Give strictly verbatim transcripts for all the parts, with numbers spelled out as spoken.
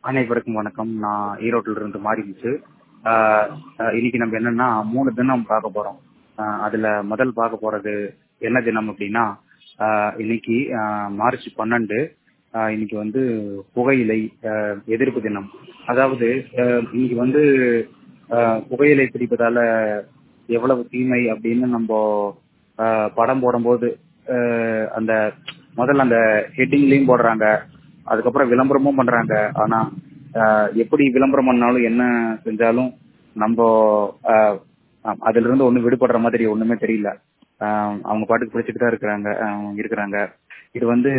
அனைவருக்கும் வணக்கம். நான் ஈரோட்டில் இருந்து மாறிடுச்சு. ஆஹ் ஆஹ் இன்னைக்கு நம்ம என்னன்னா மூணு தினம் பார்க்க போறோம். ஆஹ் அதுல முதல் பார்க்க போறது என்ன தினம் அப்படின்னா, ஆஹ் இன்னைக்கு ஆஹ் மார்ச் பன்னெண்டு. ஆஹ் இன்னைக்கு வந்து புகையிலை ஆஹ் எதிர்ப்பு தினம். அதாவது ஆஹ் இன்னைக்கு வந்து ஆஹ் புகையிலை பிடிப்பதால எவ்வளவு தீமை அப்படின்னு நம்ம ஆஹ் படம் போடும்போது ஆஹ் அந்த முதல்ல அந்த ஹெட்டிங்லயும் போடுறாங்க, அதுக்கப்புறம் விளம்பரமும் பண்றாங்க. ஆனா ஆஹ் எப்படி விளம்பரம் பண்ணாலும் என்ன செஞ்சாலும் நம்ம ஆஹ் ஆஹ் அதுல இருந்து ஒண்ணும் விடுபடுற மாதிரி ஒண்ணுமே தெரியல. ஆஹ் அவங்க பாட்டுக்கு பிடிச்சிட்டு தான் இருக்கிறாங்க ஆஹ் இருக்கிறாங்க. இது வந்து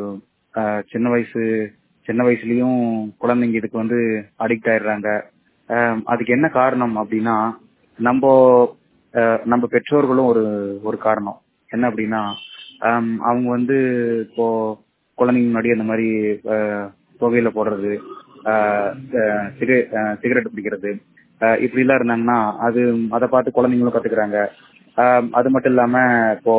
ஆஹ் சின்ன வயசு சின்ன வயசுலயும் குழந்தைங்க இதுக்கு வந்து அடிக்ட் ஆயிடுறாங்க. ஆஹ் அதுக்கு என்ன காரணம் அப்படின்னா, நம்ம ஆஹ் நம்ம பெற்றோர்களும் ஒரு ஒரு காரணம். என்ன அப்படின்னா, ஆஹ் அவங்க வந்து இப்போ குழந்தைங்க முன்னாடி அந்த மாதிரி ஆஹ் புகையில போடுறது, ஆஹ் ஆஹ் சிகரெ- ஆஹ் சிகரெட் பிடிக்கிறது, ஆஹ் இப்படி எல்லாம் இருந்தாங்கன்னா அது அதை பார்த்து குழந்தைங்களும் கத்துக்கிறாங்க. ஆஹ் அது மட்டும் இல்லாம இப்போ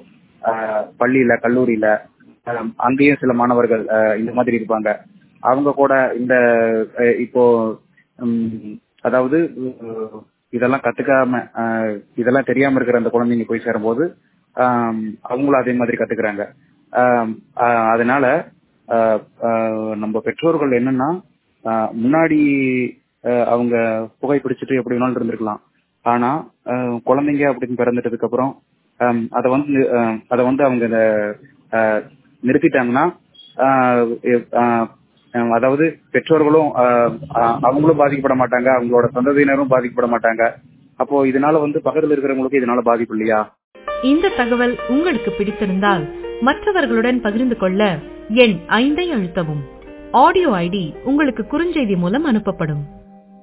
ஆஹ் பள்ளியில கல்லூரியில ஆஹ் அங்கேயும் சில மாணவர்கள் ஆஹ் இந்த மாதிரி இருப்பாங்க. அவங்க கூட இந்த ஆஹ் இப்போ உம், அதாவது உம், இதெல்லாம் கத்துக்காம ஆஹ் இதெல்லாம் தெரியாம இருக்கிற அந்த குழந்தைங்க போய் சேரும்போது ஆஹ் அவங்களும் அதே மாதிரி கத்துக்கிறாங்க. ஆஹ் ஆஹ் அதனால ஆஹ் ஆஹ் நம்ம பெற்றோர்கள் என்னன்னா, ஆஹ் முன்னாடி ஆஹ் அவங்க புகை பிடிச்சிட்டு எப்படி வேணாலும் இருந்திருக்கலாம். ஆனா ஆஹ் குழந்தைங்க அப்படின்னு பிறந்துட்டதுக்கு அப்புறம் ஆஹ் அதை வந்து ஆஹ் அதை வந்து அவங்க இத, ஆஹ் நிறுத்திட்டாங்கன்னா ஆஹ் ஆஹ் ஆஹ் அதாவது பெற்றோர்களும் ஆஹ் ஆஹ் அவங்களும் பாதிக்கப்பட மாட்டாங்க, அவங்களோட சந்ததியினரும் பாதிக்கப்பட மாட்டாங்க. அப்போ இதனால வந்து பக்கத்துல இருக்கிறவங்களுக்கு இதனால பாதிப்பு இல்லையா? இந்த தகவல் உங்களுக்கு பிடித்திருந்தால் மற்றவர்களுடன் பகிர்ந்து கொள்ள எண் ஐந்தை அழுத்தவும். ஆடியோ ஐடி உங்களுக்கு குறுஞ்செய்தி மூலம் அனுப்பப்படும்.